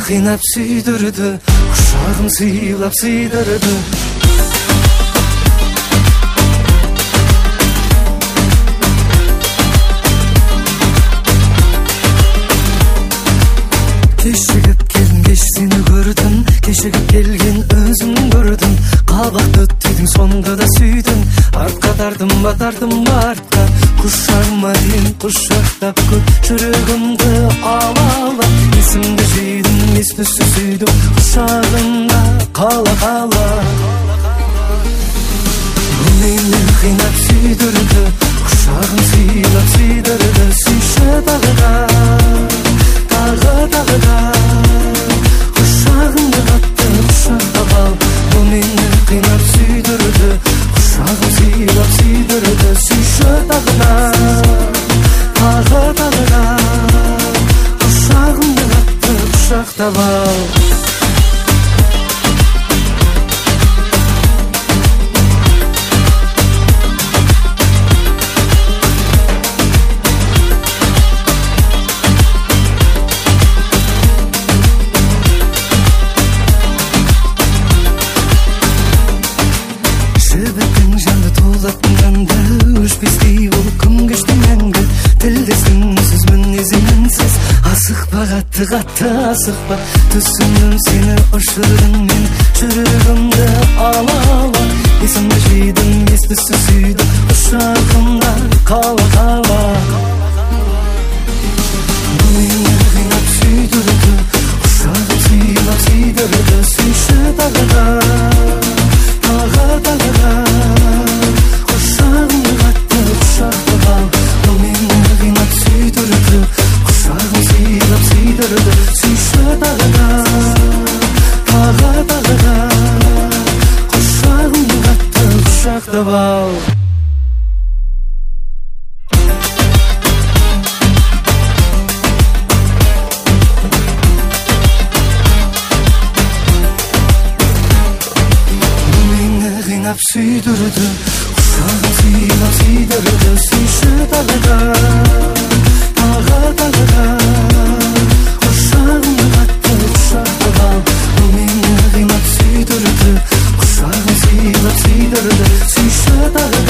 кыйнап сүйдүрдү, кушагым сыйлап сыйдырды. Кешігіп келдім, кеш сені көрдім, кешігіп келген өзің көрдім. Қабақты түйдің, сонда да сүйдің, артқа батардым артқа. Құшағыма дейін құшақтап көт, жүрегімді ала. Есімді жидім, ес-түссіз сүйдім, құшағымда қала. Бұл мені қинап сүйдірді, құшағым сыйлап сыйдырды. Сүйші тағыда, құшағымды қатты құшақтап ал. Бұл мені қинап сүйдірді, құшағым сыйлап сыйдырды. Сүйші тағыда, құшағымды қатты құшақтап ал. Қатты асықпа, түсіндім сені ұшырдың мен, жүрегімді ала. Есімді жидім, ес-түссіз сүйдім, құшағымда қала. Бұл мені қинап сүйдірді, құшағым сыйлап сыйдырды. Сүйші тағыда, құшағымды қатты құшақтап ал. Бұл мені қинап сүйдірді, құшағым сыйлап сыйдырды. Сүйші тағыда, құшағымды қатты құшақтап ал. Бұл мені қинап сүйдірді, құшағым сыйлап сыйдырды. Сүйші тағыда, құшағымды қатты құшақтап ал. Бұл мені қинап сүйдірді, құшағым сыйлап сыйдырды. Сүйші тағыда.